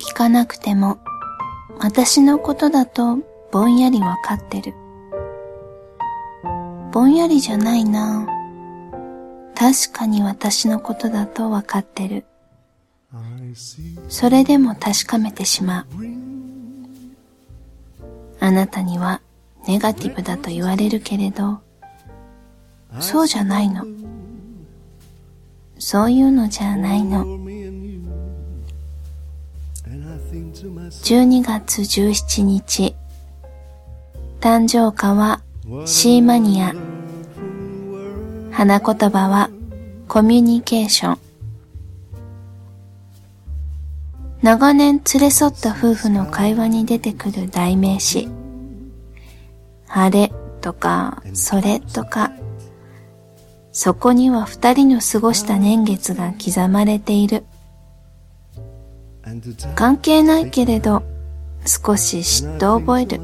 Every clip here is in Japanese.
聞かなくても私のことだとぼんやりわかってる。ぼんやりじゃないな。確かに私のことだとわかってる。それでも確かめてしまう。あなたにはネガティブだと言われるけれど、そうじゃないの。そういうのじゃないの。12月17日、誕生花はシーマニア。花言葉はコミュニケーション。長年連れ添った夫婦の会話に出てくる代名詞。あれとかそれとか、そこには二人の過ごした年月が刻まれている。関係ないけれど少し嫉妬を覚える。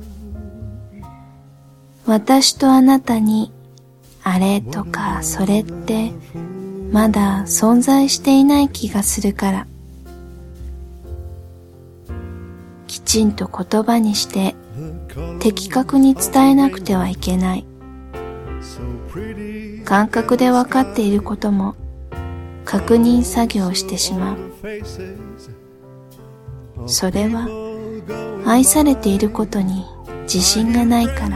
私とあなたにあれとかそれってまだ存在していない気がするから、きちんと言葉にして的確に伝えなくてはいけない。感覚で分かっていることも確認作業をしてしまう。それは愛されていることに自信がないから。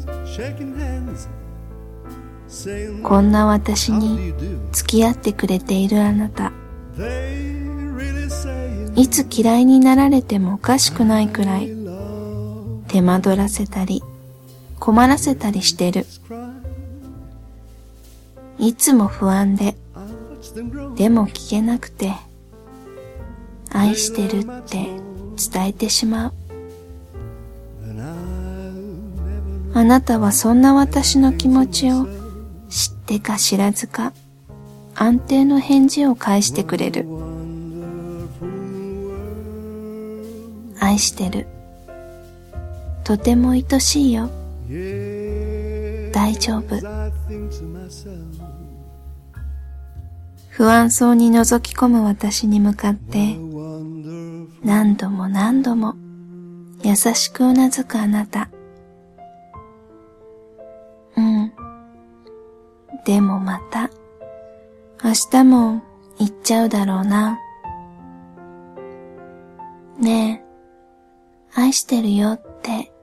こんな私に付き合ってくれているあなた、いつ嫌いになられてもおかしくないくらい手間取らせたり困らせたりしてる。いつも不安で、でも聞けなくて、愛してるって伝えてしまう。あなたはそんな私の気持ちを知ってか知らずか安定の返事を返してくれる。愛してる。とても愛しいよ。大丈夫。不安そうに覗き込む私に向かって何度も何度も優しくうなずくあなた。でもまた明日も行っちゃうだろうな。ねえ、愛してるよって